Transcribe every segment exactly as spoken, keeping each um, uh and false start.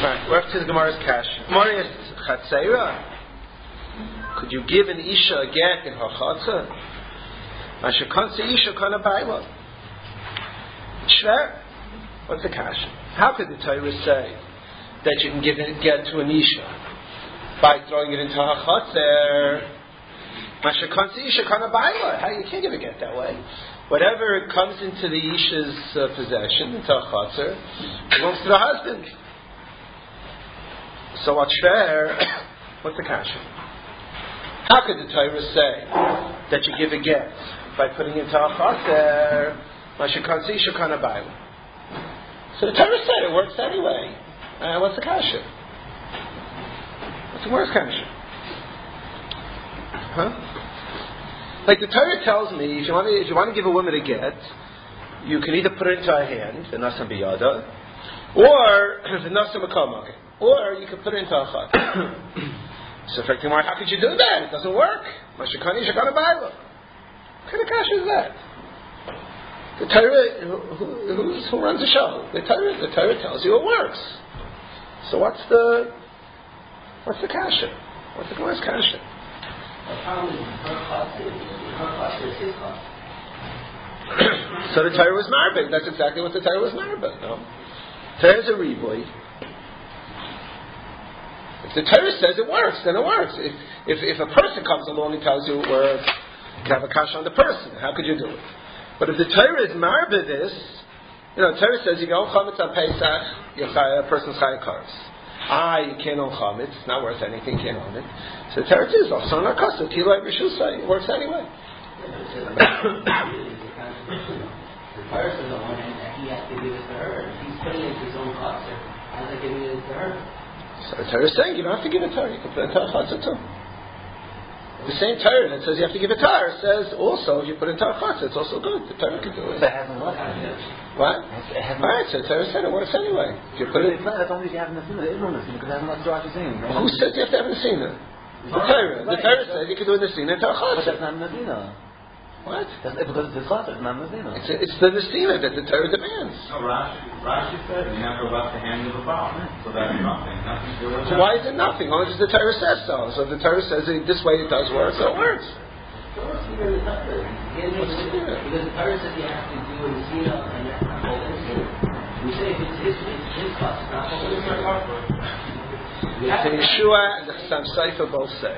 Right, we're up to the Gemara's cash. Gemara is Chatzeira. Could you give an Isha a get in her Chatzah? Mashakansa Isha kana baila. Shver. What's the cash? How could the Torah say that you can give a get to an Isha by throwing it into her Chatzah? Mashakansa Isha kana baila. How you can't give a get that way. Whatever comes into the Isha's uh, possession, into her Chatzah, belongs to the husband. So what's fair? What's the kasha? How could the Torah say that you give a get by putting it into a chaser? Mashikansi shakana baila. So the Torah said it works anyway. Uh, what's the kasha? What's the worst kasha? Huh? Like the Torah tells me, if you want to, if you want to give a woman a get, you can either put it into her hand, the nasam biyada, or the nasam makamake. Or you could put it into a chat. So, how could you do that? It doesn't work. Mashikani shakana baila. What kind of kasha is that? The Torah, who, who, who runs the show? The Torah, the Torah tells you it works. So, what's the what's the kasha? What's the what's kasha? The problem is her chat is her chat is his chat. So the Torah was marbig. That's exactly what the Torah was marbig. No, Torah is a riboy. If the Torah says it works, then it works. If, if if a person comes along and tells you it works, you can have a kasha on the person. How could you do it? But if the Torah is marba this, you know, the Torah says you go chametz on Pesach, your a person's chayav kares. Ah, you can't own chametz; it's not worth anything. You can't own it. So the Torah says, "Oh, so not kasa tilay b'shusay." It works anyway. The person, the one that he has to give it to her, he's putting it into his own chaser. How's that giving it to her? So the Torah is saying you don't have to give it to her. You can put it into a chatzah too. The same Torah that says you have to give it to her says also if you put it into a chatzah, it's also good. The Torah can do it. But it hasn't worked. What? It hasn't Alright, so the Torah said it works anyway. If you put it, that's only if you have an Nesina. It isn't Nesina because it hasn't worked throughout the scene. Who says you have to have a Nesina? The Torah. The Torah says you can do a Nesina into a chatzah. But that's not Nesina. What? That's, because it's chatzah, it's not Nesina. It's, it's the Nesina that the Torah demands. No, Rashi, Rashi said you never left the hand of the bow. So that's nothing. Nothing to do with So why is it nothing? Only because the Torah says so. So if the Torah says it, this way it does work, so it works. What's the Torah? Because the Torah says you have to do a Nesina and that's not called a Nesina. We say if it's his, it's his cost, it's not called a Nesina. The Yeshua and the Chassam Sofer both say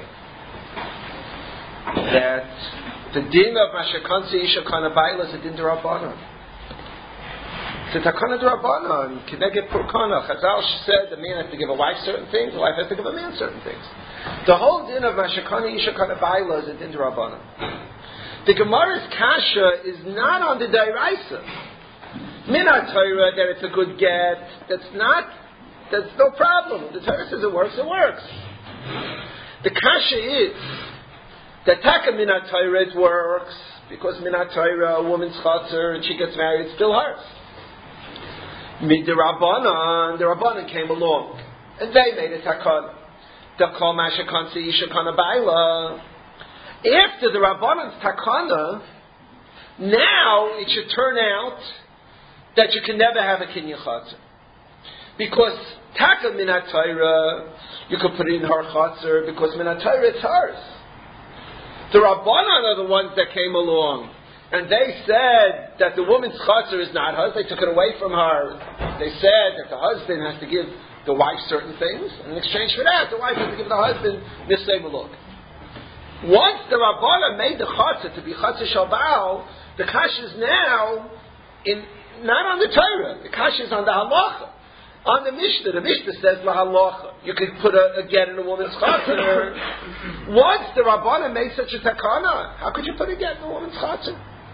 that the din of Mashakansi Isha Kana Baila is a din d'Rabbanan. It's a takana d'Rabbanan. Kineged Purkana. Chazal said the man has to give a wife certain things, the wife has to give a man certain things. The whole din of Mashakani Isha Kana Baila is a din d'Rabbanan. The Gemara's kasha is not on the Dairaisa. Minat Torah that it's a good get. That's not. That's no problem. The Torah says it works. It works. The kasha is that taka minat Torah it works because minat Torah a woman's chatzar and she gets married, it's still hers. Mid the Rabbanan, the Rabbanan came along and they made a takana. Dakol mashakansi isha kana baila. After the Rabbanan's takana, now it should turn out that you can never have a kinyan chatzar. Because taka minat Torah, you could put it in her chatzar because minat Torah it's hers. The Rabbanan are the ones that came along and they said that the woman's chatzar is not hers. They took it away from her. They said that the husband has to give the wife certain things, and in exchange for that, the wife has to give the husband nisei maluk. Once the Rabbanan made the chatzar to be chatzar shalbao, the kash is now in not on the Torah. The kash is on the halacha. On the Mishnah, the Mishnah says la halacha. You could put a, a get in a woman's chatzar. Once the Rabbanan made such a takana, how could you put a get in a woman's chatzar?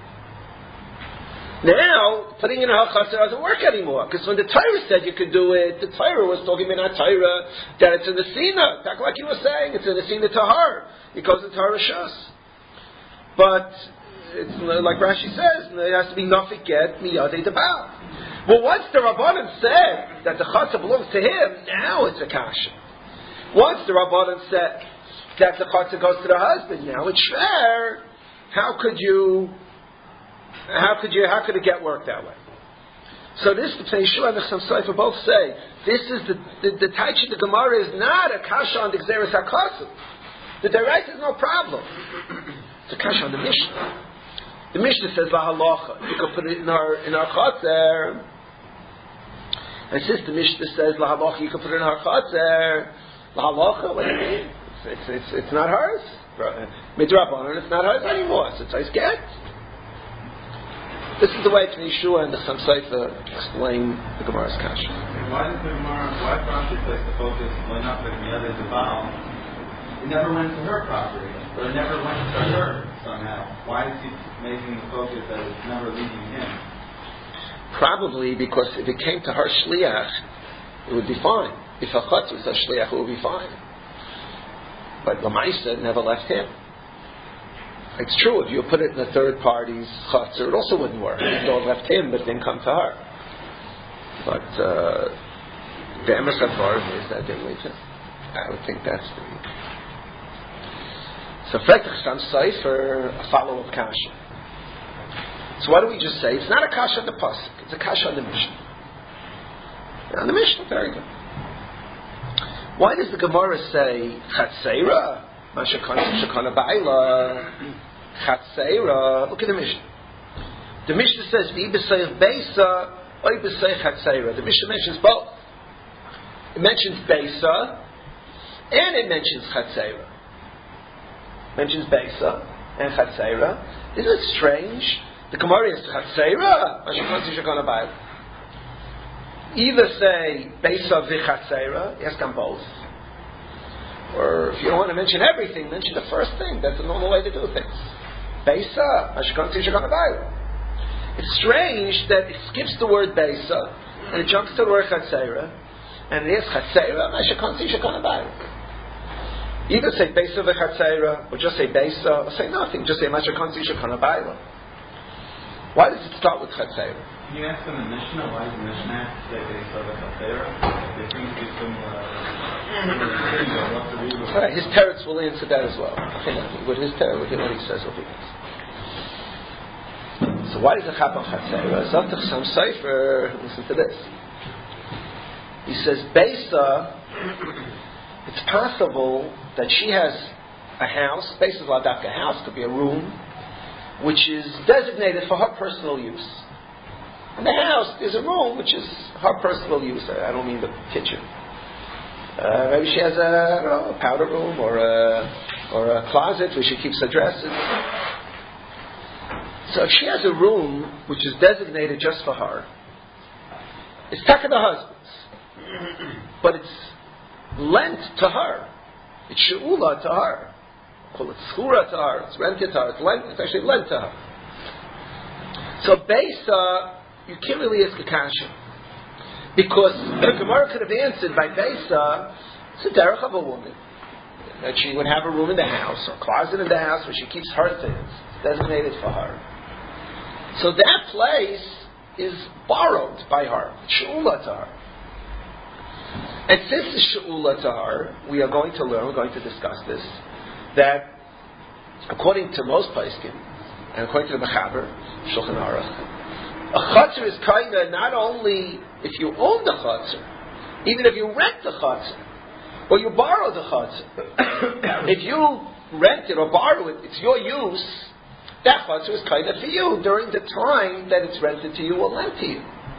Now, putting in a chatzar doesn't work anymore because when the Torah said you could do it, the Torah was talking about Torah that it's in the Sina. Like you were saying, it's in the Sina to her. It goes into her Rishus. But it's like Rashi says, it has to be nafik get miyadei debal. Well, once the Rabbanan said that the chatzah belongs to him, now it's a kasha. Once the Rabbanan said that the chatzah goes to the husband, now it's fair. How could you? How could you? How could it get work that way? So this, the Pnei Yeshua and the Chassam Sofer both say, this is the, the, the Taichi, the Gemara is not a kasha on the Gzeres HaKasim. The Deraisa is no problem. It's a kasha on the Mishnah. The Mishnah says, La Halacha. You can put it in our, in our Chatzer. And since the Mishnah says, La Halacha, you can put it in our Chatzer. La Halacha, what do you mean? It's, it's, it's, it's not hers. Midrabanan, it's not hers anymore. So it's nice get. This is the way Pnei Yeshua and the Chassam Sofer explain the Gemara's kasha. Why does the Gemara, why Rashi place the focus on not the other the Baal? It never went to her property, or it never went to her somehow. Why is he making the focus that it's never leaving him? Probably because if it came to her shliach, it would be fine. If a chutz was a shliach, it would be fine. But Lamaisa never left him. It's true, if you put it in a third party's chutzner, it also wouldn't work. It all left him, but didn't come to her. But uh, the emes ha'dvarim is that didn't leave him. I would think that's the... So, Frek Chassam Sofer, a follow-up kasha. So what do we just say? It's not a kasha on the pasuk. It's a kasha on the Mishnah. On the Mishnah, very good. Why does the Gemara say Chatzeira? Mashakana Ba'ila Chatzeira. Look at the Mishnah. The Mishnah says V'i b'seich Beisa Oy b'seich Chatzeira. The Mishnah mentions both. It mentions Beisa and it mentions Chatzeira. It mentions Beisa and Chatzeira. Isn't it strange? The Gemara is Chatzeira. Mashakana Ba'ila. Either say Beisa v'Chatzeira. Yes, come both. Or if you don't want to mention everything, mention the first thing. That's the normal way to do things. Beisa, it's strange that it skips the word Beisa and it jumps to the word Chatzeira, and it is Chatzeira, either say Beisa v'Chatzeira, or just say Beisa, or say nothing, just say Mashakanti Shekana Baila. Why does it start with Chatzeira? Can you ask them the Mishnah? Why does the Mishnah have to say Beisa v'Chatzeira? They seem to be similar. Right, his teretz will answer that as well. With his teretz, what he says will be this. So why does the Chap on Chatzeira? Zot the Chassam Sofer, listen to this. He says, Beisa, it's possible that she has a house, Beisa is like a house, could be a room, which is designated for her personal use. In the house, there's a room which is her personal use. I don't mean the kitchen. Uh, maybe she has a, I don't know, a powder room or a, or a closet where she keeps her dresses. So if she has a room which is designated just for her, it's taka the husband's, but it's lent to her. It's she'ula to her. Call it schura to her. It's rented to her. It's lent. It's actually lent to her. So Beisa, you can't really ask a kasha. Because the Gemara could have answered by Beisa, it's a derech of a woman. That she would have a room in the house, or a closet in the house where she keeps her things. It's designated for her. So that place is borrowed by her. It's she'ula to her. And since it's she'ula to her, we are going to learn, we're going to discuss this, that according to most poskim, and according to the Mechaber, Shulchan Aruch, a chutzner is kinda not only if you own the chutzner, even if you rent the chutzner, or you borrow the chutzner. If you rent it or borrow it, it's your use, that chutzner is kinda for you during the time that it's rented to you or lent to you.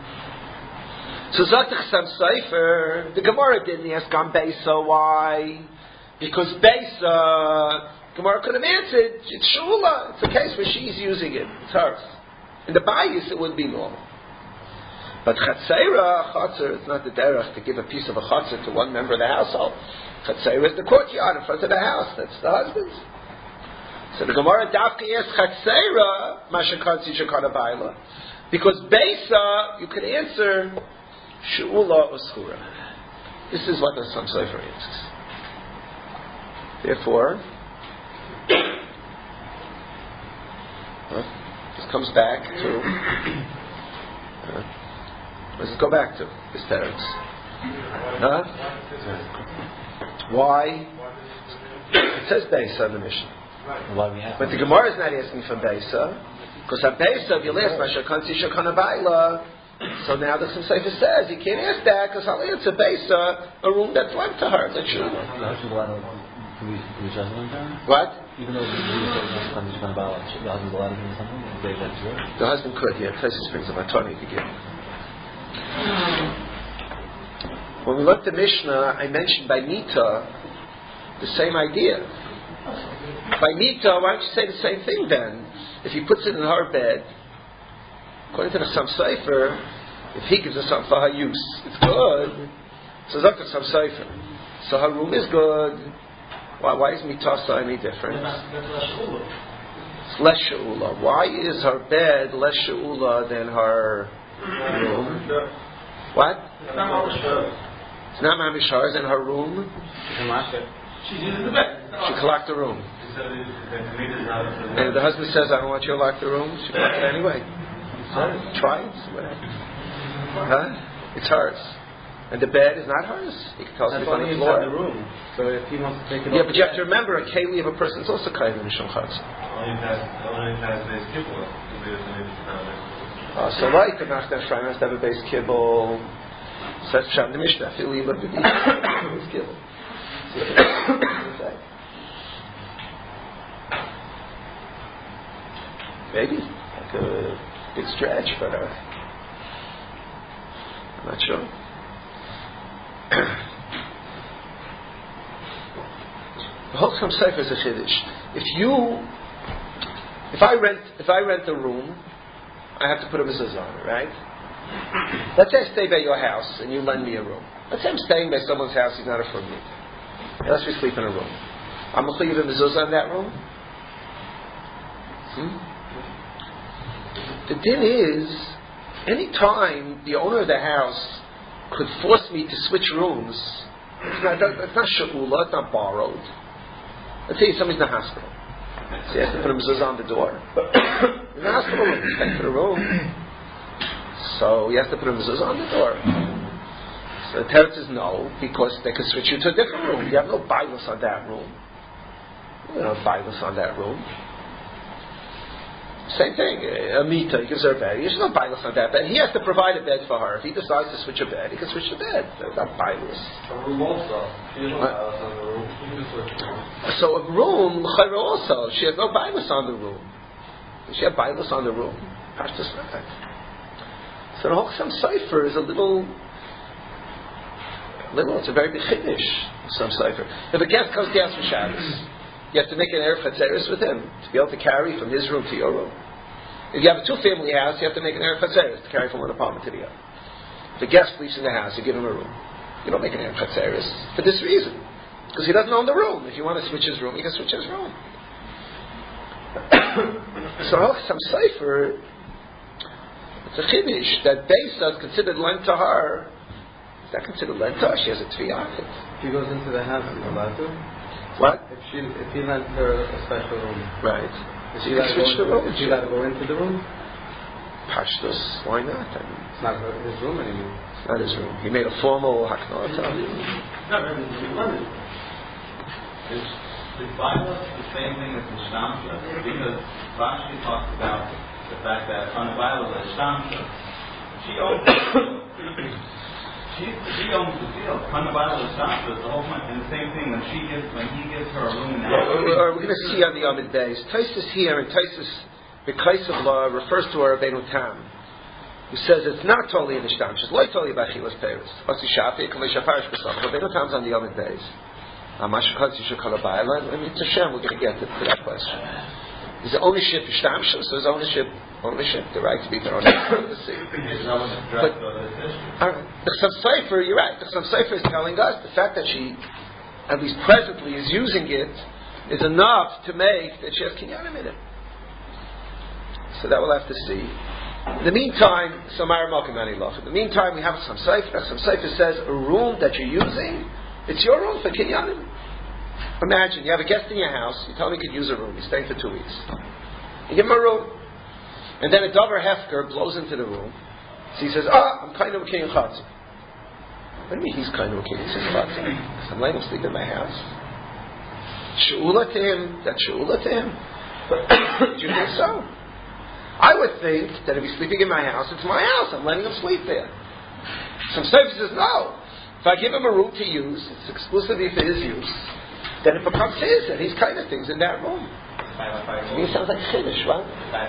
So Zot the Chassam Sofer, the Gemara didn't ask on Beisa why? Because Beisa, Gemara could have answered, it's Shula, it's a case where she's using it, it's hers. In the bayis, it would be normal. But Chatzeira, Chatzer, it's not the derech to give a piece of a Chatzer to one member of the household. Chatzeira is the courtyard in front of the house. That's the husband's. So the Gemara Dafka asks Chatzeira, Mashakatzi Shekana Baila. Because Beisa, you could answer She'ula or Schura. This is what the Chassam Sofer answers. Therefore, huh? This comes back to. Uh, let's go back to this teretz. Huh? Why? It says Beisa in the Mishnah. But the Gemara is not asking for Beisa, because at Beisa, if you last Mashakansi Shekana Baila, So now the Chassam Sofer says he can't ask that because I'll answer based on a room that's lent to her. That's true. What? Even though the husband's allowed to do something, the husband could, yeah. Taisus brings up a Tony to give. When we looked at Mishnah, I mentioned by Mita the same idea. By Mita, why don't you say the same thing then? If he puts it in her bed, according to the Chassam Sofer, if he gives her something for her use, it's good. So it's not the Chassam Sofer. So her room is good. Why, why is Mitasa any different? It's less she'ula. Why is her bed less she'ula than her room? What? It's not Mamishar in her room. She uses the bed. She can lock the room. And the husband says, I don't want you to lock the room. She can lock it anyway. Try it. Huh? It's hers. And the bed is not hers. You can tell us on the floor. The room. So if he wants to take it yeah, off, but you have to remember, a keli of a person is also kind of Mishum Chatz. Uh, so like the Nachman Ephraim has to have a base kibble. Says Pshat the Mishnah. Feel you look at the base kibble. Maybe like a big stretch, but uh, I'm not sure. The whole Chassam Sofer is a chiddush. If you, if I rent, if I rent a room, I have to put a mezuzah on it, right? Let's say I stay by your house and you lend me a room. Let's say I'm staying by someone's house who's not a from me. Let's we sleep in a room. I'm going to leave a mezuzah in that room. Hmm? The din is, any time the owner of the house could force me to switch rooms, it's not, it's not sha'ula, it's not borrowed. Let's say somebody's in the hospital. So he has to put a mezuzah on the door. In the hospital room, he's back to the room. So he has to put a mezuzah on the door. So the teretz is no, because they could switch you to a different room. You have no bailus on that room. You have no bailus on that room. Same thing, a mita, he gives her a bed. There's no bailus on that bed. He has to provide a bed for her. If he decides to switch a bed, he can switch the bed. There's not bailus. A room also. She has no bailus on the room. She can switch the room. So a room, chayra also, she has no bailus on the room. Does she have bailus on the room? Pashtus not. So the whole Chassam Sofer is a little, little, it's a very big chiddush, Chassam Sofer. If a guest comes down for Shabbos, you have to make an Erev Chatzeres with him to be able to carry from his room to your room. If you have a two-family house, you have to make an Erev Chatzeres to carry from one apartment to the other. If a guest sleeps in the house, you give him a room. You don't make an Erev Chatzeres for this reason, because he doesn't own the room. If you want to switch his room, you can switch his room. So Chassam Sofer, it's a chiddush that Beisa is considered lent to her. Is that considered lent to her? She has a tviyah. If he goes into the house, he's allowed to. What? If she, if he lent her a special room, right? Is she she can switch the room. Is she allowed to go into the room? Pashtus, why not? I mean, it's not his room anymore. It's not his room. He made a formal haknah. Is bailus the same thing as the shtamsha? Because Rashi talks about the fact that on the bailus is shtamsha. She owns She, she owns the field. Kanabala is the whole point. And the same thing when she gives, when he gives her a room in the house. We're going to see on the Amid Beis. Taisus here, and Taisus, the Kaisel law refers to our Rabbeinu Tam, who says it's not totally in the Shtam. It's like totally about Chilas Peres. Asi Shafi, Kamei Shafarish B'Sam. Rabbeinu Tam's on the Amid Beis. Amashakot Yishuk Kalabayla. I mean, it's a Shem. We're going to get to, to that question. Is the ownership Shtam? So there's ownership. Ownership, the right to be their own privacy. But uh, the Chassam Sofer, you're right. The Chassam Sofer is telling us the fact that she, at least presently, is using it is enough to make that she has kinyanim in it. So that we'll have to see. In the meantime, Samar Malkim Anilach. In the meantime, we have Chassam Sofer. Chassam Sofer says a room that you're using, it's your room for kinyanim. Imagine you have a guest in your house. You tell him he could use a room. He's staying for two weeks. You give him a room. And then a Dover Hefker blows into the room. So he says, ah, I'm kind of a king of Chatzah. What do you mean he's kind of a king of Chatzah? I'm letting him sleep in my house. She'ula to him, that's She'ula to him. Do you think so? I I would think that if he's sleeping in my house, it's my house. I'm letting him sleep there. Some Sefer says no. If I give him a room to use, it's exclusively for his use, then it becomes his, and he's kind of things in that room. To me, it sounds like Chiddush, right?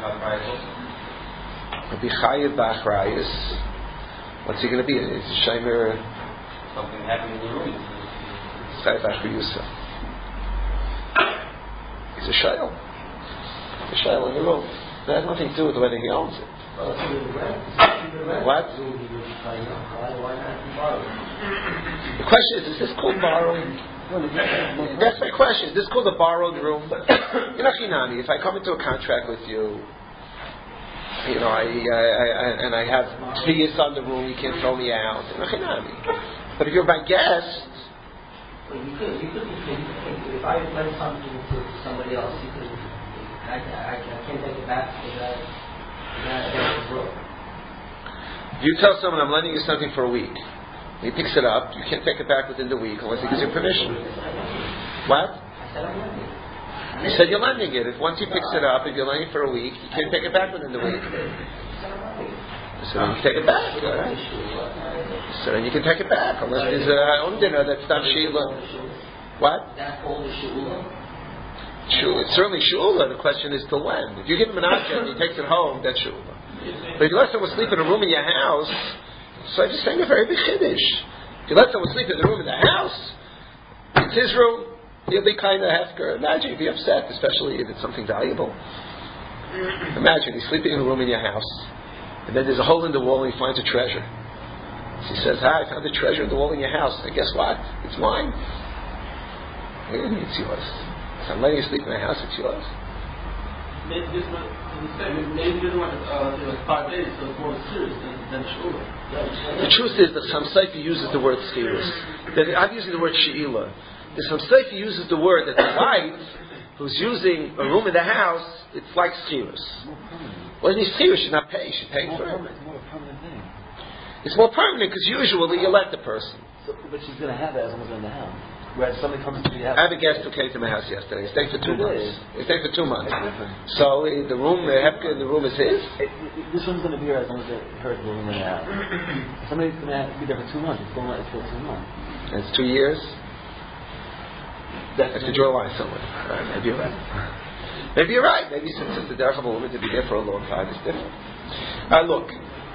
It'll be Chayev B'Achrayus. What's he going to be? Is a Shaimer? Something happened in the room. Chayev B'Achrayusa. He's a Shail. A Shail in the room. That has nothing to do with whether he owns it. What? The question is, is this called borrowing? That's my question. Is this called a borrowed room? You know, Chinami, if I come into a contract with you, you know, I, I, I and I have three years on the room, you can't throw me out. You know, Chinami. But if you're my guest, well, you could, you could, you could, if I lend something to somebody else, you could, I, I, I can't take it back to that, that, that broke. If you tell someone I'm lending you something for a week, he picks it up, you can't take it back within the week unless he gives you permission. What? I said I'm lending. You said you're lending it. If once he picks it up, if you're lending it for a week, you can't take it back within the week. So then you can take it back. Right? So then you can take it back unless there's a own dinner that's not Sheila. What? That's called a Sheila. Shula. It's certainly Shula. The question is to when. If you give him an object and he takes it home, that's Shula. But if you let someone sleep in a room in your house, so I'm just saying a very big Chiddush. If you let someone sleep in the room in the house, it's his room, he'll be kind of hefker. Imagine he'd be upset, especially if it's something valuable. Imagine he's sleeping in a room in your house, and then there's a hole in the wall and he finds a treasure. So he says, hi, I found a treasure in the wall in your house. And guess what? It's mine. It's yours. So I'm letting you sleep in my house, it's yours. Maybe this one, maybe this one uh, you know, five days, so it's more serious than, than Shula. The truth is that some Sefer uses the word Schirus. I'm using the word She'ilah. Some Sefer uses the word that the wife who's using a room in the house, it's like Schirus. Well, in Schirus, she's not paying, she's paying for it. It's more a permanent thing. It's more permanent because usually you let the person. So, but she's going to have that as long as they're in the house. Whereas somebody comes to the house. I have a guest who came to my house yesterday. He stayed for two It months. is. He stayed for two months. So uh, the room, the Hefka in the room is his? It, it, this one's going to be here as long as they're her room in the house. Somebody's going to be there for two months. It's going to it's still two months. And it's two years? That's I have to draw a line somewhere. Right, maybe you're right. Maybe you're right. Maybe since it's the derech of a woman to be there for a long time, it's different. Uh, look,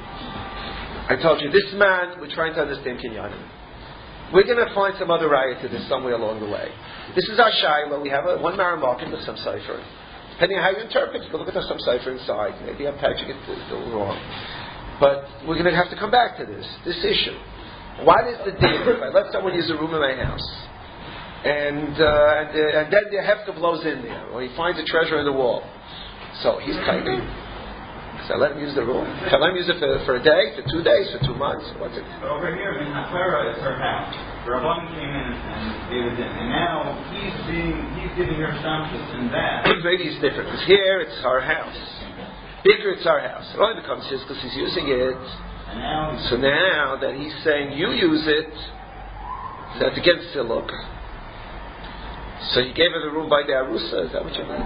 I told you, this man, we're trying to understand Kinyanim. We're going to find some other raya to this somewhere along the way. This is our shaila. We have a, one Maramarkin with some cipher. Depending on how you interpret, you can look at the some cipher inside. Maybe I'm patching it still wrong. But we're going to have to come back to this, this issue. What is the deal if I let someone use a room in my house? And, uh, and, uh, and then the hefka blows in there, or he finds a treasure in the wall. So he's kind of. So I let him use the room. Can I let him use it for, for a day, for two days, for two months? What's it? But over here, in Haklara, it's her house. The Rabban came in and gave it in. And now he's being, he's giving her shamshus in that. Maybe it's different. Because here it's our house. Bigger it's our house. It only becomes his because he's using it. And now so now that he's saying you use it, that's against Siluk. So you gave her the room by the Arusa, is that what you mean?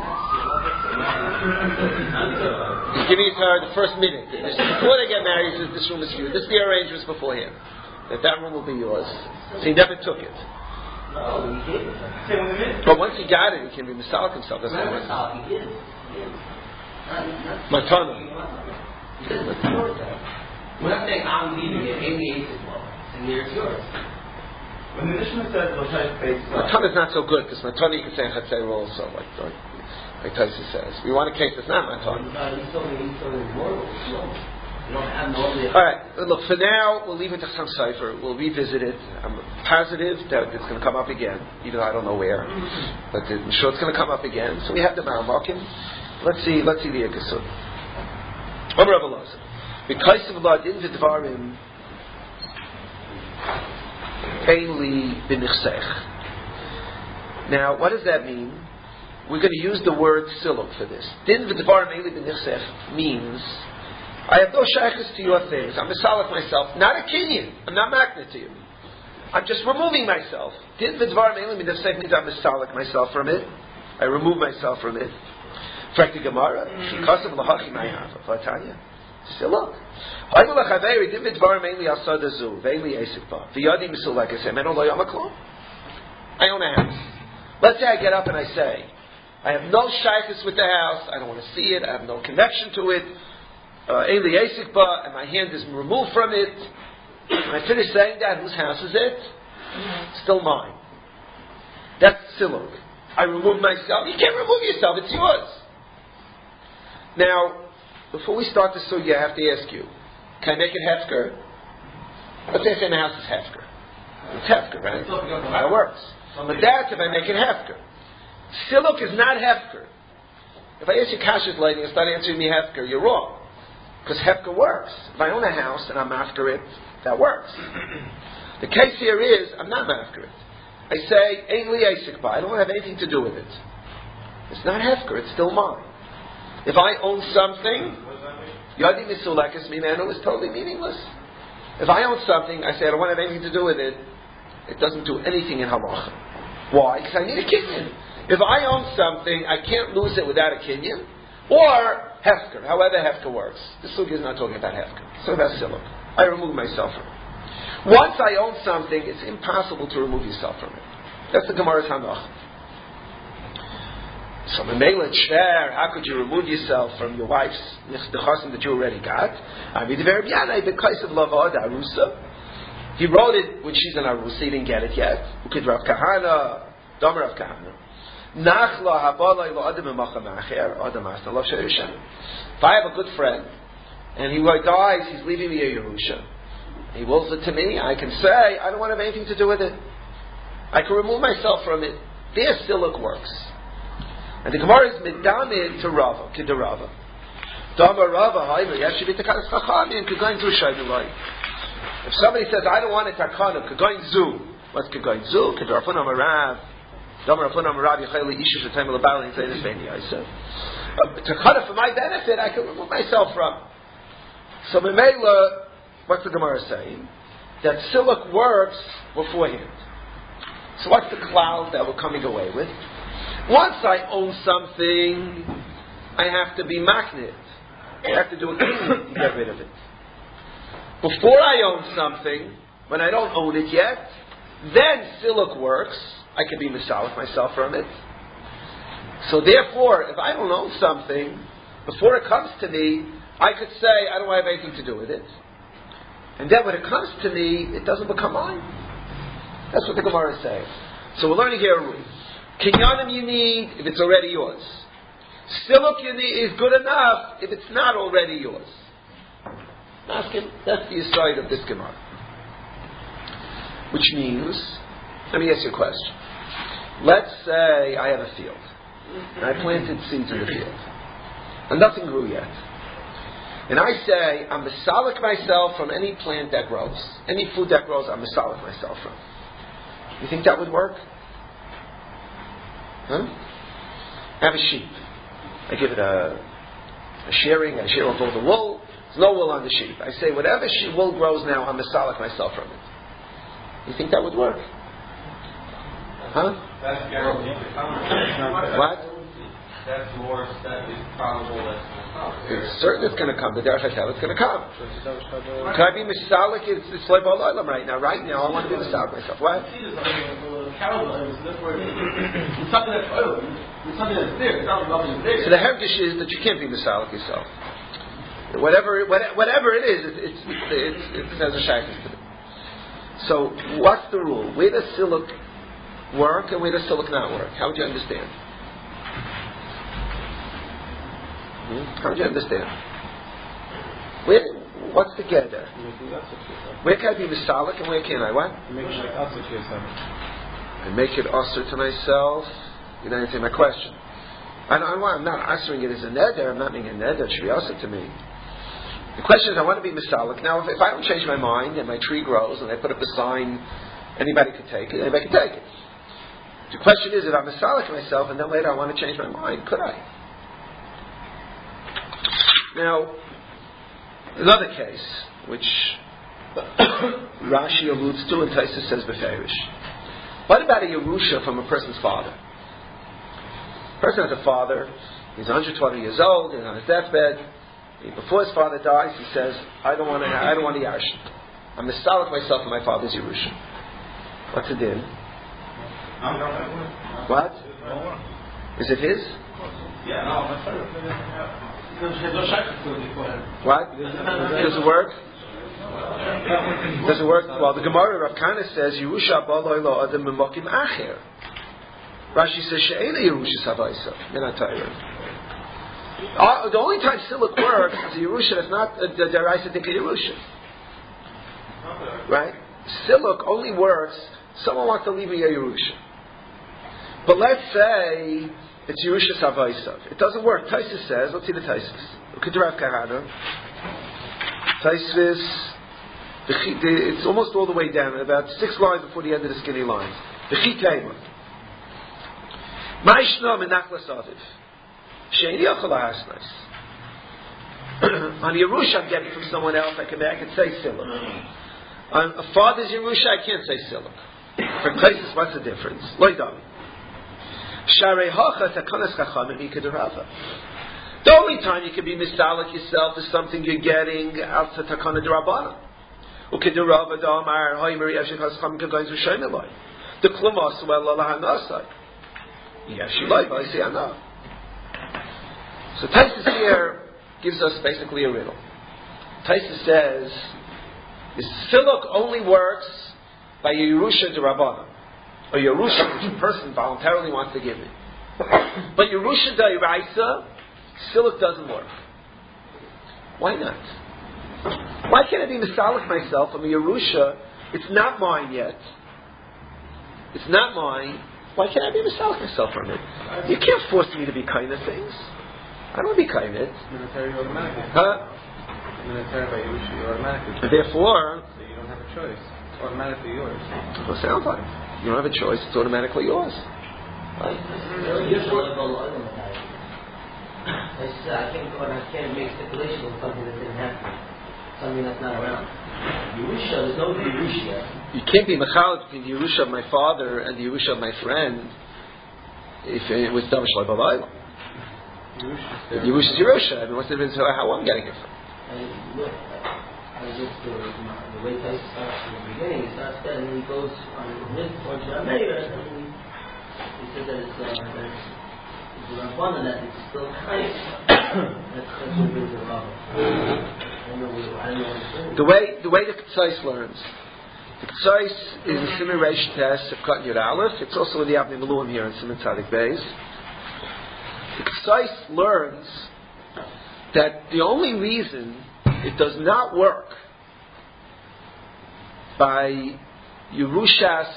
He's giving it to her the first minute. Before they get married, he says, this room is for you. This is the arrangements beforehand. That that room will be yours. So he never took it. But once he got it, he can be Misalik himself. That's what Misalik, he did. Matana. We're not saying I'm leaving it, Amy ate it well. And here's yours. when the Mishnah says L'chayt Beis Matana is not so good because Matana you can say Chatzera also, like like, like Taisa says. We want a case that's not Matana. All right, look. For now, we'll leave it to some cipher. We'll revisit it. I'm positive that it's going to come up again, even though I don't know where. But I'm sure it's going to come up again. So we have the Maramakim. Let's see. Let's see the Yekasud. Omer Rav Elazar. Because of Allah din v'dvarim ainli b'nichsech. Now, what does that mean? We're going to use the word siluk for this. Din v'dvarim ainli b'nichsech means I have no shaykhs to your things. I'm misalik myself. Not a kinyan. I'm not magnet to you. I'm just removing myself. Din v'dvarim ainli b'nichsech means I'm misalik myself from it. I remove myself from it. Frekti Gemara, Shikasav Lahachi Mayava, Vatanya. Say, look. I don't have I own a house. Let's say I get up and I say, I have no shaykhs with the house, I don't want to see it, I have no connection to it, Eli Esikba, and my hand is removed from it. When I finish saying that, whose house is it? Still mine. That's siluk. I remove myself. You can't remove yourself, it's yours. Now, before we start the sugya, I have to ask you, can I make it hefker? Let's say I say the house is hefker. It's hefker, right? That works. But that's if I make it hefker. Siluk is not hefker. If I ask you kashas lady and start answering me hefker, you're wrong. Because hefker works. If I own a house and I'm after it, that works. The case here is, I'm not after it. I say, Ein li esik ba. I don't have anything to do with it. It's not hefker, it's still mine. If I own something, Yadi Misulekes Mimenu is totally meaningless. If I own something, I say I don't want to have anything to do with it, it doesn't do anything in halacha. Why? Because I need a kinyan. If I own something, I can't lose it without a kinyan, or hefker, however hefker works. This sugya is not talking about hefker. It's talking about siluk. I remove myself from it. Once I own something, it's impossible to remove yourself from it. That's the Gemara's Hanach. So Memela Shver, how could you remove yourself from your wife's nechassim that you already got? I mean, the very Yanai, because of Lavada Arusa. He wrote it when she's an Arusa, he didn't get it yet. Ukid Rav Kahana, Dom Rav Kahana. Nachla habalai lo adam emacham acher, adam asna lav she'yushan. If I have a good friend, and he dies, he's leaving me a Yerusha. He wills it to me, I can say, I don't want to have anything to do with it. I can remove myself from it. There siluk works. And the Gemara is midamid to Rava, Kidarava. Dama Rava, Haimah, Yashivit Takanas Chachamim, Kagoin Zu Shaydulai. If somebody says, I don't want a Takana, Kagoin Zu, what's Kagoin Zu? Kadarapun Amarav, Dama Rapun Amarav, Yachayli Isha Shatem Labal, and Zayn Isveni, I said. Takana for my benefit, I can remove myself from. So Memela, what's the Gemara saying? That siluk works beforehand. So what's the cloud that we're coming away with? Once I own something, I have to be magnet. I have to do a cleaning to get rid of it. Before I own something, when I don't own it yet, then siluk works. I can be misalik myself from it. So therefore, if I don't own something, before it comes to me, I could say, I don't have anything to do with it. And then when it comes to me, it doesn't become mine. That's what the Gemara is saying. So we're learning here a rule. Kinyanim you need if it's already yours. Siluk you need is good enough if it's not already yours. Ask him. That's the aside of this Gemara. Which means, let me ask you a question. Let's say I have a field. And I planted seeds in the field. And nothing grew yet. And I say, I'm misalik myself from any plant that grows. Any food that grows, I'm misalik myself from. You think that would work? Huh? I have a sheep. I give it a, a shearing. I shear off all the wool. There's no wool on the sheep. I say, whatever she, wool grows now, I'm misalik myself from it. You think that would work? Huh? That's guaranteed to come. What? That's more, that is probable that's going to come. It's certain it's going to come. The derech hakel, it's going to come. Can I be misalik? It's it's like ba'olam right now. Right now, I want to be misalik myself. What? Seed is like a cow, it's something that's oil. It's something that's there. It's not nothing there. So the hergish is that you can't be misalik yourself. Whatever, whatever it is, it's it's it's, it's, it has a shaykhis to it. So what's the rule? Where does siluk work and where does siluk not work? How would you understand? Hmm? How would you understand? Where, what's the gather? Where can I be misalik and where can't I? What? I make it usher to myself. You don't answer my question. I don't, I'm not answering it as a neder. I'm not making a neder. It should be usher to me. The question is, I want to be misalik. Now, if, if I don't change my mind and my tree grows and I put up a sign, anybody could take it. Anybody could take it. The question is, if I'm misalik myself and then later I want to change my mind, could I? Now, another case, which Rashi alludes to and Taisa says beferish. What about a Yerusha from a person's father? A person has a father, He's one hundred twenty years old, he's on his deathbed. Before his father dies, he says, I don't want to I don't want to Yarshin. I'm nostalgic myself for my father's Yerusha. What's the din? What? Is it his? Yeah, no. What? Does it work? Does it work? Well, the Gemara Rav Kana says, Yerusha b'aloi lo adam b'mokim acher. Rashi says, she'ena Yerusha savaisa. Minatayra. Uh, the only time Siluk works is a Yerusha that's not a Deraisa Dika Yerusha. Right? Siluk only works, someone wants to leave a Yerusha. But let's say it's Yerusha Savaisav. It doesn't work. Taisus says, let's see the Taisus. Ukidarav Kahana. Taisus, it's almost all the way down, about six lines before the end of the skinny lines. The Chitema. Ma'ishna Menachlas Aviv. On Yerusha I'm getting from someone else, I can, I can say Siluk. On a father's Yerusha, I can't say Siluk. For places, what's the difference? Loidam. The only time you can be misalik yourself is something you're getting out to Takana Drabana. The Klumas well Lahanasai. Yes, you like, I say I know. So Taisus here gives us basically a riddle. Taisus says, the Siluk only works by Yerusha D'Rabbanan, or Yerusha which a person voluntarily wants to give it. But Yerusha D'Iraisa, Siluk doesn't work. Why not? Why can't I be Misalik myself? I'm a Yerusha, it's not mine yet. It's not mine. Why can't I be Misalik myself from it? You can't force me to be kind of things. I don't want to be kainit. Huh? Therefore, so you don't have a choice. It's automatically yours. Well, it sounds like you don't have a choice. It's automatically yours. Right. I can't go and I can't make stipulation with something that didn't happen, something that's not around. Yerusha, there's no Yerusha. You can't be mechal between the Yerusha of my father and the Yerusha of my friend if it was Dam Shlai Balayla. Yerusha is Yerusha. I mean, what's the difference? How I'm getting it from? I look, I just the, the way Tyson starts from the beginning. He starts there, and then he goes on his towards Rameir, and then he, he says that it's uh, that it's, it's a Rabbanan, that it's still kind. That's that's what brings it about. I don't know. I don't know. The way the way the Ketzais learns. The Ketzais is a simulation test of Katan Yud Aleph. It's also in the Avnei Miluim here in Siman Tzadik Beis. The Ketzais learns that the only reason it does not work by Yerushas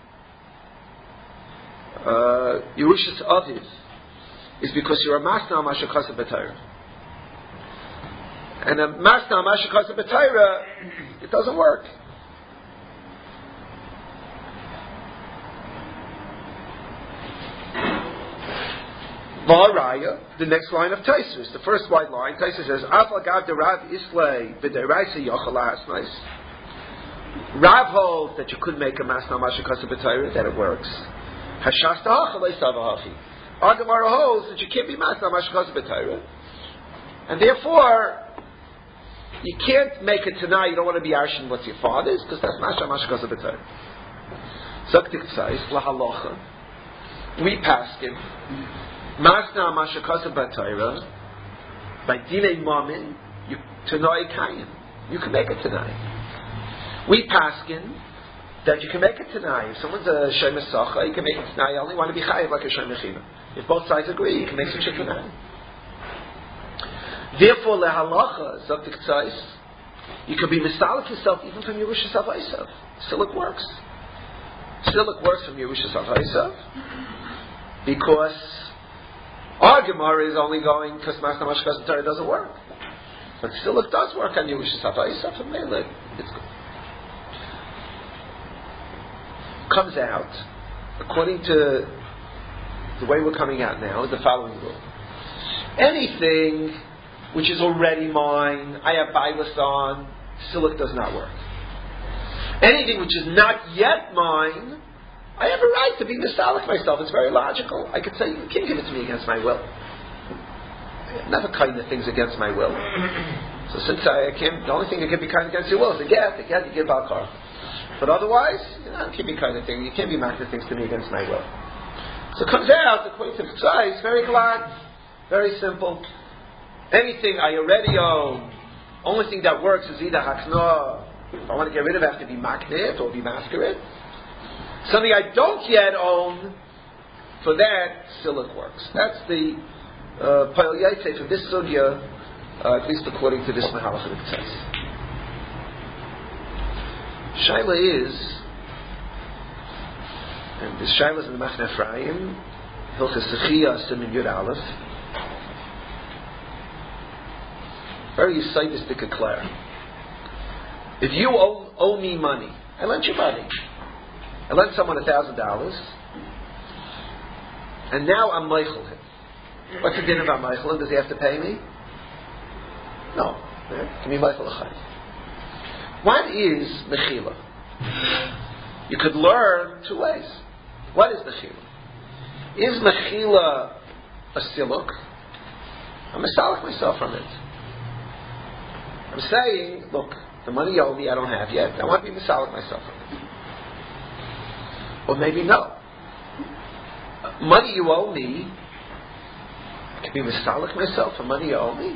uh, Yerushas Aviv is because you're a Masna Mashakasa B'Torah. And a Masna Mashakasa B'Torah, it doesn't work. V'araya, the next line of Taisus, the first white line, Taisus says, Afal gav de Rav Islay b'deraisa yochel ha'asnais. Rav holds that you could make a masna mashakasa b'Torah, that it works. Hashasta ha'chalei savahachi. Our Gemara holds that you can't be masna mashakasa b'Torah, and therefore you can't make it tonight. You don't want to be arshin what's your father's, because that's masna mashakasa b'Torah. Zaktik tzais lahalocha. We paskin. Masna mashakasa b'Torah by dinei mamin tanoi kayin. You can make it tonight. We paskin that you can make it tonight. If someone's a shem esacha, you can make it tonight. You only want to be chayiv like a shem echina. If both sides agree, you can make some shit tonight. Therefore, lehalacha zaktik tzais, you can be mistalik yourself even from Yerusha Savaisav. Siluk works. Siluk works from Yerusha Savaisav because our Gemara is only going because Masna Mashkas Torah doesn't work. But still it does work on Yerusha Savaisav and Melech. It's good. Comes out, according to the way we're coming out now, is the following rule. Anything which is already mine, I have Bailas on, Siluk does not work. Anything which is not yet mine, I have a right to be nostalgic myself. It's very logical. I could say, you can't give it to me against my will. I'm never kind of things against my will. So since I can't, the only thing that can be kind against your will is a get. The get you give Balkar. But otherwise, you know, it can't be kind of thing. You can't be macking things to me against my will. So it comes out, according to the Tzai, it's very glad, very simple. Anything I already own, only thing that works is either hakna. If I want to get rid of it, I have to be makneh or be masquerade. Something I don't yet own, for that, still it works. That's the Pa'il Yaitse for this sugya, uh, at least according to this Mahalach that it says. Shaila is, and this Shaila is in the Machne Ephraim, Hilchas Sechiyah Simin Yud Aleph. Very Yisaitistic declare. If you owe, owe me money, I lent you money. I lent someone a thousand dollars, and now I'm meichel him. What's the din about meichel? Does he have to pay me? No. Can be meichel l'chayim. What is mechila? You could learn two ways. What is mechila? Is mechila a siluk? I'm misalik myself from it. I'm saying, look, the money you owe me I don't have yet. I want to be misalik myself from it. Or maybe no. Money you owe me, I can be misalik myself for money you owe me.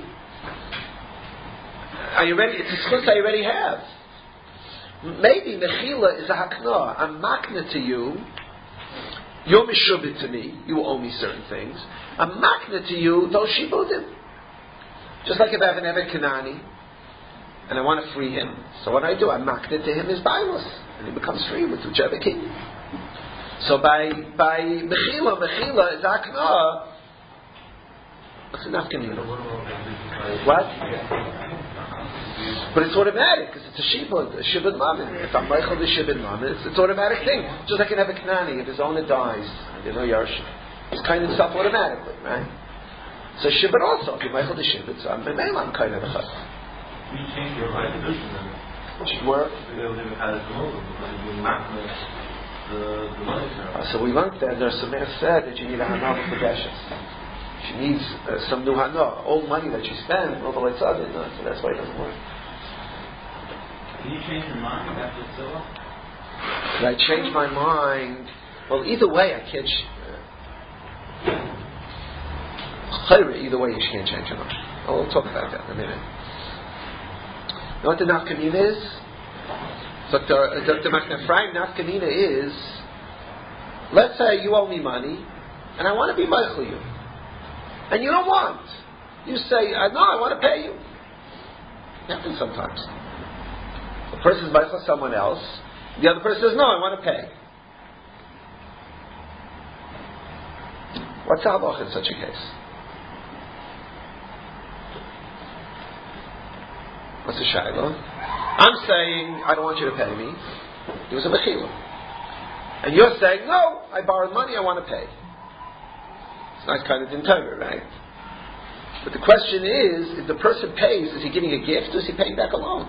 Are you ready? It's a schus I already have. Maybe mechila is a hakna. I'm makna to you. You're mishubit to me. You owe me certain things. I'm makna to you those shibudim. Just like if I have an Evet Kanani and I want to free him. So what I do, I makna to him his bailos, and he becomes free with whichever king. So by by mechila, mechila is hakna. What's enough kanina? What? But it's automatic because it's a shibud, a shibud mammon. If I'm meichel the shibud mammon, it's it's automatic thing. Just like an Eben Kanani, if his owner dies, you know Yarsh, it's kind of himself automatically, right? So shibud also, if you're meichel the shibud, so I'm I'm kind of the chas. You change your right position then. It should work. Uh, so we learned that there's some man said that you need a hana for possessions. She needs uh, some new hana. Old money that she spends, all the lights on it, no, so that's why it doesn't work. Can you change your mind after Tzila? Can I change my mind? Well, either way, I can't. Sh- uh, either way, you can't change your mind. Oh, we'll talk about that in a minute. You know what the nafkamina is? Doctor Doctor Machne Ephraim, nafkamina is. Let's say you owe me money, and I want to be meichel you, and you don't want. You say, uh, "No, I want to pay you." It happens sometimes. The person is meichel someone else. The other person says, "No, I want to pay." What's the halach in such a case? What's the shayla? I'm saying, I don't want you to pay me. It was a mechila. And you're saying, no, I borrowed money, I want to pay. It's a nice kind of dintamer, right? But the question is, if the person pays, is he giving a gift or is he paying back a loan?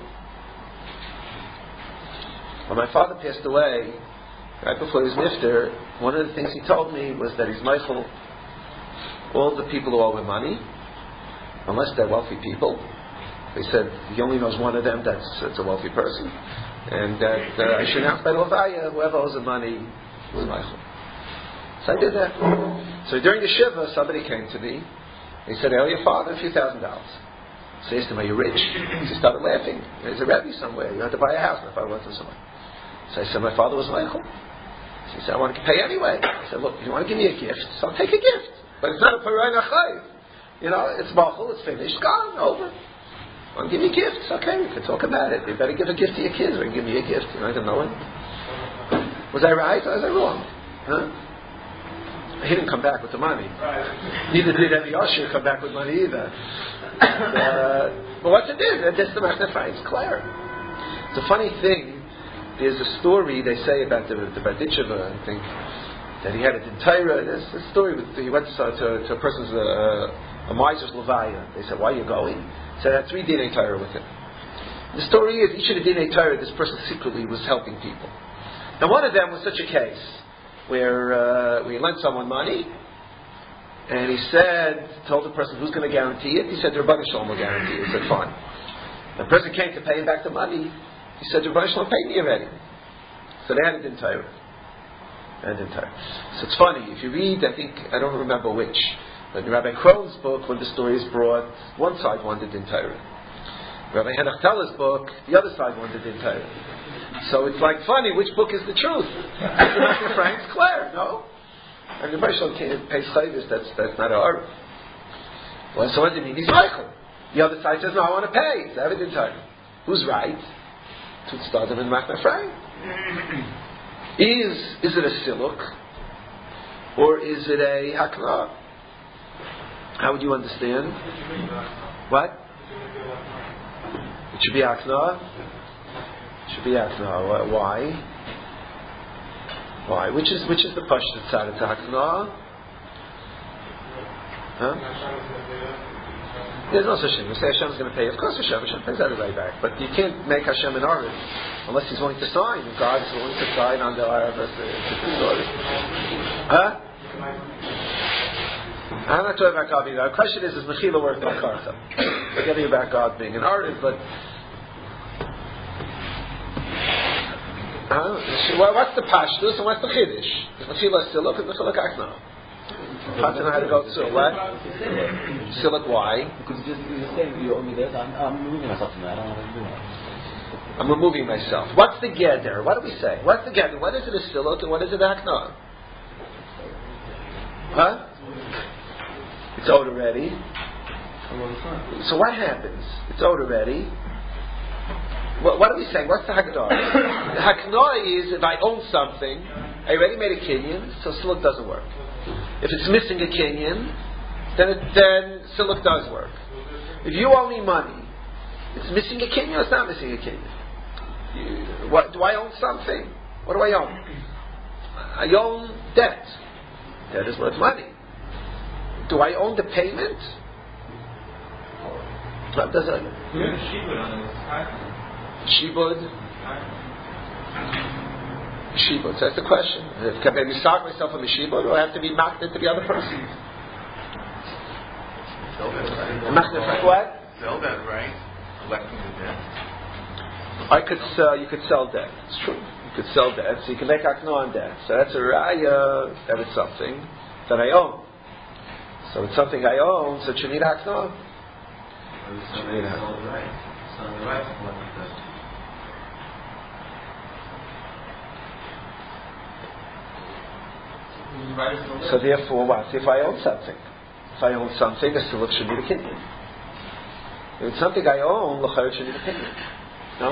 When my father passed away, right before he was nifter, one of the things he told me was that he's meichel all the people who owe him money, unless they're wealthy people. He said he only knows one of them that's, that's a wealthy person, and that uh, I should announce by Levaya whoever owes him money was meichel. So I did that. So during the shiva, somebody came to me. He said, "I owe your father a few thousand dollars." So I asked him, "Are you rich?" He started laughing. There's a rebbe somewhere. You have to buy a house. My father went to somewhere. So I said, "My father was meichel." So he said, "I want to pay anyway." I said, "Look, if you want to give me a gift, so I'll take a gift. But it's not a paray nachayv. You know, it's machul, it's finished, gone, over. Want to give me gifts? Okay, we can talk about it. You better give a gift to your kids or give me a gift. You know, I don't know it. Was I right or was I wrong? Huh? He didn't come back with the money. Right. Neither did any usher come back with money either. uh, but what's it is? That's the Machne Ephraim. It's clear. It's a funny thing. There's a story they say about the, the Berditcheva, I think, that he had a Dintaira. There's a story with, he went to, to, to a person's, uh, a miser's Levaya. They said, "Why are you going?" He said, "I had three Dinei Torah with him." The story is, each of the Dinei Torah, this person secretly was helping people. And one of them was such a case where uh, we lent someone money, And he said, told the person who's going to guarantee it. He said, the Rebbeinu Shalom will guarantee it. He said, fine. The person came to pay him back the money. He said, the Rebbeinu Shalom paid me already. So they had it in Torah. And in Torah. So it's funny, if you read, I think, I don't remember which, but in Rabbi Krohn's book, when the story is brought, one side wanted in Torah. Rabbi Henoch Teller's book, the other side wanted in Torah. So it's like funny, which book is the truth? Mister Frank's clear, no? And the Rebbeinu can't pay Chavis, that's, that's not a Arv. Well, so what does it mean? He's Michael. The other side says, no, I want to pay. It's evident Torah. Who's right? To start them in Mister Frank. Is is it a siluk or is it a hakna? How would you understand? What? It should be hakna. It should be hakna. Why? Why? Which is which is the pashut side? It's hakna. Huh? There's no such thing. You say Hashem's going to pay. Of course Hashem, Hashem pays that right back. But you can't make Hashem an Arif unless He's willing to sign. And God is willing to sign on the Arif as the story. Huh? I'm not talking about God being an Arif. The question is, is Mechila worth the Karta? Forgetting about God being an Arif, but huh? What's the Pashtus and what's the Chiddush? Is Mechila Siluk and Mechila Kakna? I don't know how to go through. What? Siluk, why? Because you just, you're saying you owe me this. I'm, I'm removing myself from that. I don't know what to do. I'm removing myself. What's the Geder? What do we say? What's the Geder? What is it a Siluk and what is it a Hakna? Huh? It's owed already. So what happens? It's owed already. What, what are we saying? What's the Hakna? The Hakna is if I own something, I already made a kinyan, so Siluk doesn't work. If it's missing a kinyan, then it, then Siluk does work. If you owe me money, it's missing a kinyan or it's not missing a kinyan? You, what, do I own something? What do I own? I own debt. Debt is worth money. Do I own the payment? What does it? Shibud. Shibud. So that's the question. Can I misag myself on the shibud, or I have to be mocked to the other person? Sell that, right? Like what? Sell that, right? Collecting the debt. I could sell. You could sell debt. It's true. You could sell debt, so you can make akna on debt. So that's a raya that it's something that I own. So it's something I own. So it should need akna. Should need akna. So therefore, what? If I own something, if I own something, the siluk should need a kinyan. If it's something I own, l'chayr should need a kinyan. No.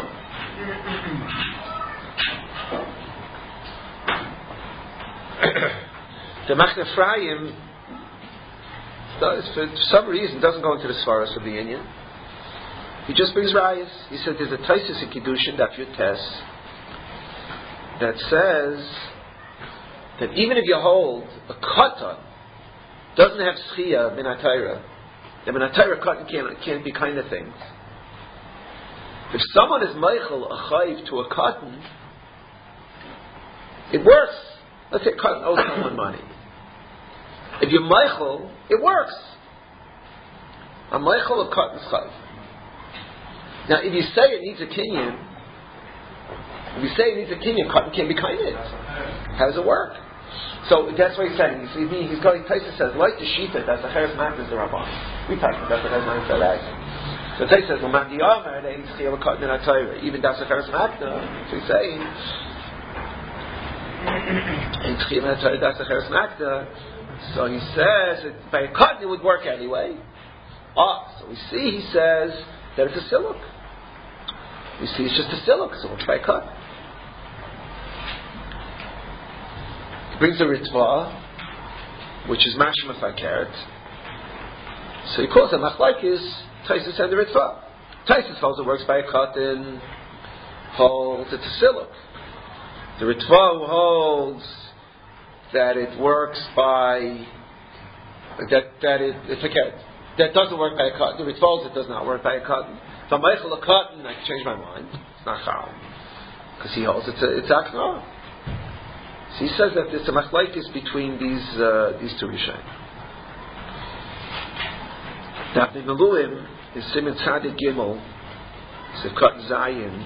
The Machne Ephraim does, for some reason, doesn't go into the svaras of the Inyan. He just brings rayas. He said there's a Taisus in Kiddushin Daf Yud Tes that says that even if you hold a katan doesn't have schia min hatayra, the min hatayra katan can't, can't be kind of things. If someone is meichel a chayiv to a katan, it works. Let's say a katan owes someone money. If you're meichel, it works. A meichel a katan's chayiv. Now, if you say it needs a kinyan, if you say it needs a kinyan, katan can't be kind of it. How does it work? So that's what he's saying. You see, he's going. Taisa says, like the shita, that's the cheres matters the rabban. We talk about that's the cheres matters that. So Taisa says, well, man the Yomer, they ain't schiyah katan in Torah. Even that's the cheres matters. So he's saying, ain't schiyah Torah. That's the cheres matters. So he says, that by a katan it would work anyway. Ah, so we see. He says that it's a siluk. We see it's just a siluk, so we'll try a katan. He brings a ritva, which is mashma fakert. So he calls it machlaikis, Taisus and the ritva. Taisus holds it works by a katan, holds it's a siluk. The ritva holds that it works by that that it it's a ket. That doesn't work by a katan. The ritva holds it does not work by a katan. If I'm meichel a katan, I can change my mind. It's not chal because he holds it's a, it's akna. So he says that there's a machlaikis between these uh, these two rishayin. Daf Meluim is Siman Tzadik Gimel, Sivkat Zayin,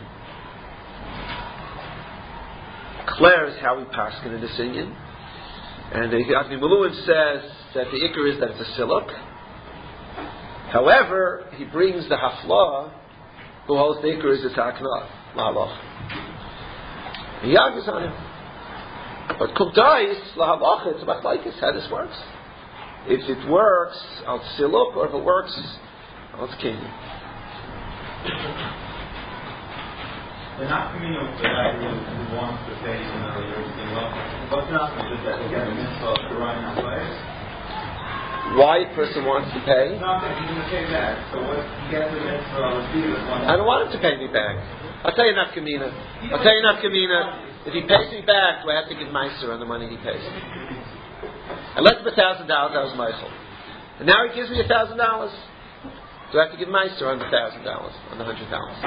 declares how we paskin in this Indian. And the Daf Meluim says that the ikar is that it's a siluk. However, he brings the Hafla, who holds the ikar is a takna, lahalach. He argues on him. But Kumtais, lahalach, it's about like how this works. If it works, I'll siluk, or if it works, I'll kinyan. They're not coming up with the guy who, who wants to pay even though you're saying, well, what's not just that they get a mitzvah to run that way? Why a person wants to pay? Not that he's going to pay back. So what he gets the mitzvah of the one. I don't want him to pay me back. I'll tell you enough kamina. I'll tell you enough kamina. If he pays me back, do I have to give meiser on the money he pays me? I lent him a thousand dollars, I was Michael. And now he gives me a thousand dollars. Do I have to give meiser on the thousand dollars, on the hundred dollars?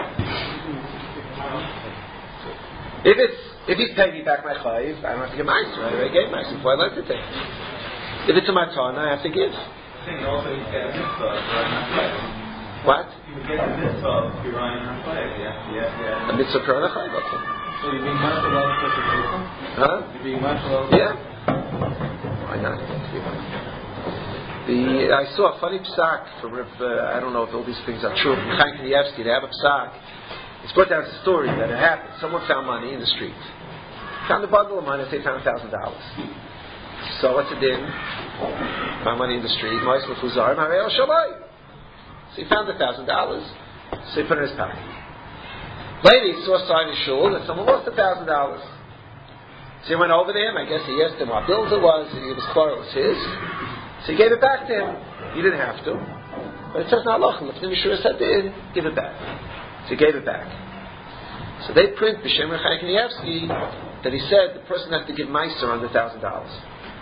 If it's if he's paying me back my chayiv, I don't have to give meiser. I already gave meiser before I lent it to him. If it's a matan, I have to give. Also, you get a mitzvah to run that way. What? You would get a mitzvah to run that way. Yeah, yeah, yeah. A mitzvah per a chayiv. So you're being mindful of the Huh? You're being mindful of Yeah. Why not? The I saw a funny psak from uh, I don't know if all these things are true. From Chaim Kanievsky, they have a psak. It's brought down as a story that it happened. Someone found money in the street. Found a bundle of money. They found a thousand dollars. So what's it in? Found money in the street. So he found a thousand dollars. So he put it in his pocket. Later he saw a sign in shul that someone lost a thousand dollars. So he went over to him. I guess he asked him what bills it was. He was clear it was his. So he gave it back to him. He didn't have to. But it says not lochem. If the Mishra said to him, give it back. So he gave it back. So they print B'Shem Chaim Kanievsky that he said the person has to give meiser on the thousand dollars.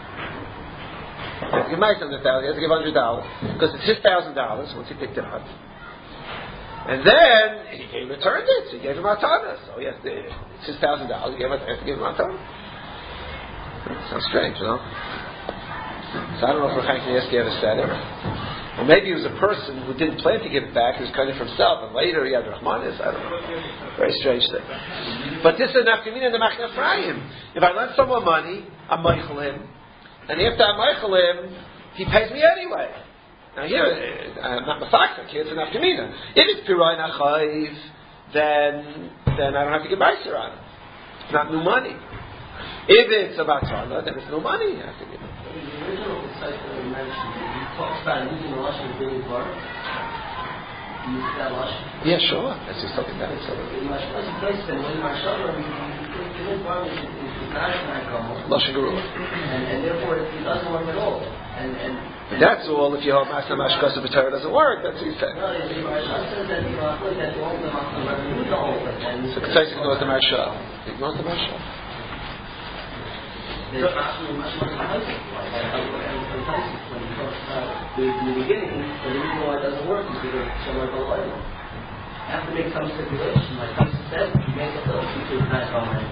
He has to give meiser on the thousand. He has to give hundred dollars because it's his thousand dollars once he picked it up. And then he gave, returned it. So he gave him matana. So he has to, it's his thousand dollars. He has to give him matana. Sounds strange, you know? So I don't know if Chaim Kanievsky ever said it. Or maybe he was a person who didn't plan to give it back. He was cutting it for himself, and later he had Rahmanis. I don't know. Very strange thing. But this is nafkamina in the Machne Ephraim. If I lend someone money, I'm meichel him, and after I'm meichel him, he pays me anyway. Now here, I'm not mafakta. Here it's a nafkamina. If it's pirai nachayiv, then then I don't have to give meiser on it. It's not new money. If it's about Tana, then it's no money. You have to give it. The original disciple that you mentioned, he talks about using the Lashon of Billy Bar. You use that Lashon? Yeah, sure. That's just something that is. So, in my place, then, when my Shabbat, Billy Bar is not a Gomel. Lashon Gerula. And therefore, it doesn't work at all. And, and that's all. If you hold Masna Mashkas of B'Torah doesn't work, that's what you say. No, the Marsha says that you are that you hold the Masna Revenue to hold it. So Ketzais ignores the Marsha. Ignores the Marsha. There's actually much more enticing. When he talks about the, in the beginning, the reason why it doesn't work is because someone will oil. You have to make some stipulation. Like Tyson said, you make a bill, you can not come and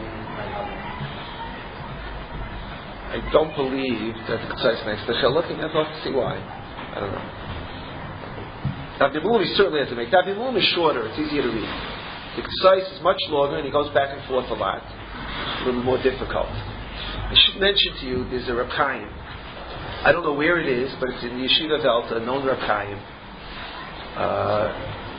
I don't believe that the Ketzais makes the Chiluk, and I'd love to see why. I don't know. David Mulum certainly has to make. David Mulum is shorter, it's easier to read. The Ketzais is much longer, and he goes back and forth a lot. It's a little more difficult. I should mention to you, there's a Reb Chaim. I don't know where it is, but it's in the Yeshiva Delta, known Reb Chaim. Uh,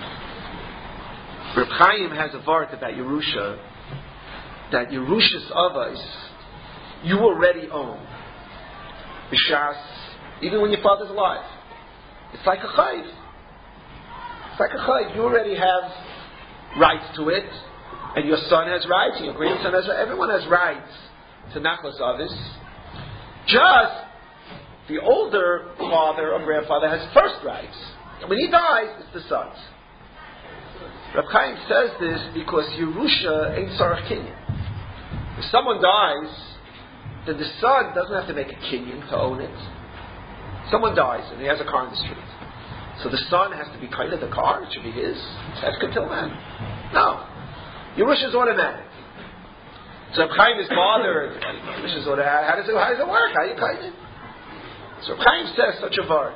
Reb Chaim has a vart about Yerusha, that Yerusha's Avos, you already own. B'shas, even when your father's alive. It's like a chayv. It's like a chayv. You already have rights to it, and your son has rights, and your grandson has rights. Everyone has rights to Nachlas Avis. Just the older father or grandfather has first rights. And when he dies, it's the sons. Reb Chaim says this because Yerusha ain't Sarach Kinyan. If someone dies, then the son doesn't have to make a Kinyan to own it. Someone dies and he has a car in the street. So the son has to be kind of the car, it should be his. That's good till then. No. Yerusha is automatic. So Reb Chaim is bothered. How does it, how does it work? How you kind of? So Reb Chaim says such a vart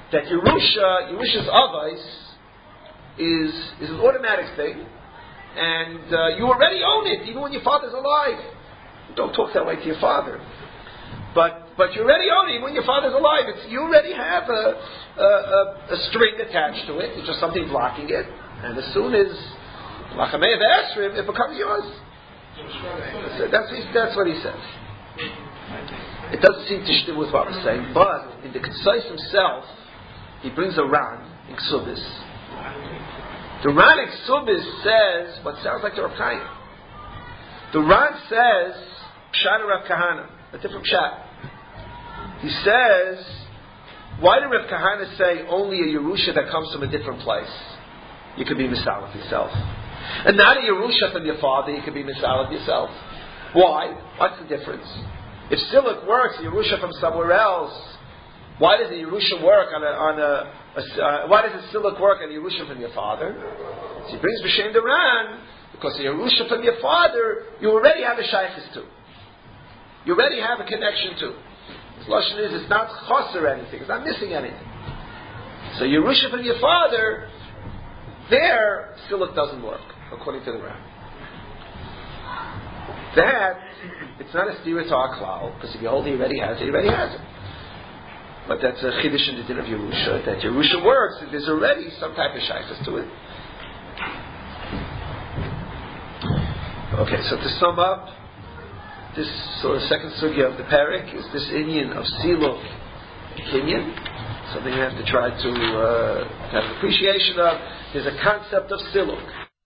that Yerusha, Yerusha's avos is is an automatic thing, and uh, you already own it, even when your father's alive. Don't talk that way to your father. But but you already own it when your father's alive. It's, you already have a, a, a, a string attached to it. It's just something blocking it. And as soon as Lachamei of Esrim, it becomes yours. So that's, that's what he says. It doesn't seem to shtim with what we're saying, but in the Ketzos himself, he brings a Ran in Ksubis. The Ran in Ksubis says what sounds like the Rav Chaim. The Ran says Pshat Rav Kahana, a different Pshat. He says, why did Rav Kahana say only a Yerusha that comes from a different place? You could be Misalaf yourself. And not a Yerusha from your father, you could be Misalaf yourself. Why? What's the difference? If Siluk works, Yerusha from somewhere else, why does the Yerusha work on a, on a, a uh, why does the Siluk work on a Yerusha from your father? So he brings B'Shem Duran, because the Yerusha from your father, you already have a shaykhis to. You already have a connection to. His lashon is, it's not chos or anything. It's not missing anything. So Yerusha from your father, there, Siluk doesn't work, according to the Ram. That, it's not a stira to our klal, because if you hold he already has it, he already has it. But that's a chiddush in the din of Yerusha, that Yerusha works, if there's already some type of shaykhis to it. Okay, so to sum up, this sort of second sugya of the parak is this inyan of siluk kinyan, something you have to try to uh, have an appreciation of. There's a concept of siluk.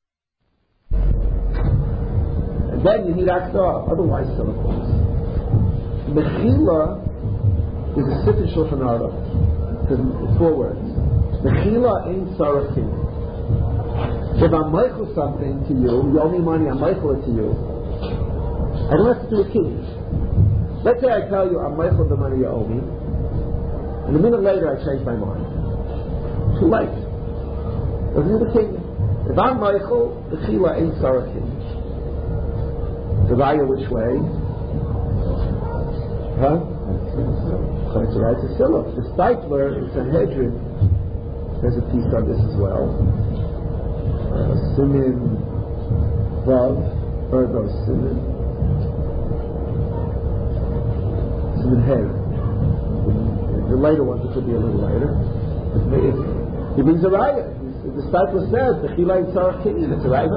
And then you need aksa, otherwise siluk works. Mechila is a sifin shulchan aruch. It's four words. Mechila ain't sarachin. If I'm meichel something to you, you owe me money, I'm meichel it to you. I don't have to do a kiddush. Let's say I tell you I'm meichel the money you owe me, and a minute later I change my mind. Too late. Doesn't need a kiddush. If I'm meichel, the chila ain't sarachin. The raya which way? Huh? So it's right to siluk. The Steipler in Sanhedrin says a piece on this as well. Uh, Simin Vav, or no, Simin Simin Hey. The later ones, which will be a little later. He brings a raya. The Steipler says the Chila in Sarah Kinyan. It's a raya.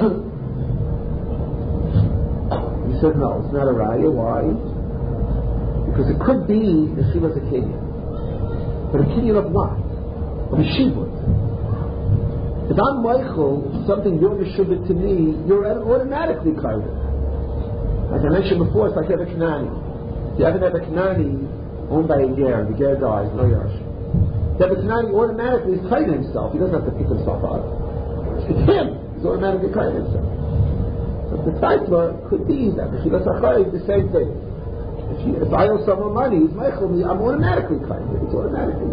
He said no, it's not a raya. Why? Because it could be the Chila's a Kinyan, but a Kinyan of what? Of a shibud. If I'm Michael, something you're Meshubit to me, you're automatically kind of. Like I mentioned before, it's like you have a Kanani. If you haven't had a Kanani owned by a Ger, the Ger dies, no Yash. If you have a Kanani, automatically he's kind of himself. He doesn't have to pick himself up. It's him. He's automatically kind of himself. So the Taitla could be that. The Chilas Achai is the same thing. If, you, if I owe someone money, he's Michael me, I'm automatically kind of. It's automatically.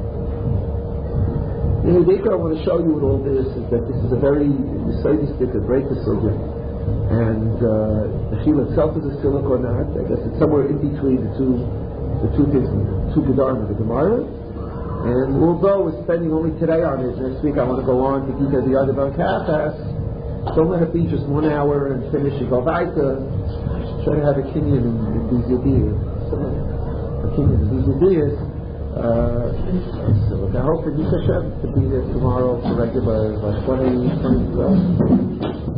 The idea I want to show you with all this is that this is a very Yisraelistic, a great decision, and uh, the Chila itself is a siluk or not. I guess it's somewhere in between the two, the two things, the two Gedarim of the Gemara. And although we're spending only today on it, next week I want to go on to Gita the other Kachas. Don't let it be just one hour and finish and go weiter. Try to have a kinyan in, in these ideas. A kinyan in these ideas. Uh, so look, I hope for Yisha Hashem to be there tomorrow for regular, like twenty, twenty, twelve.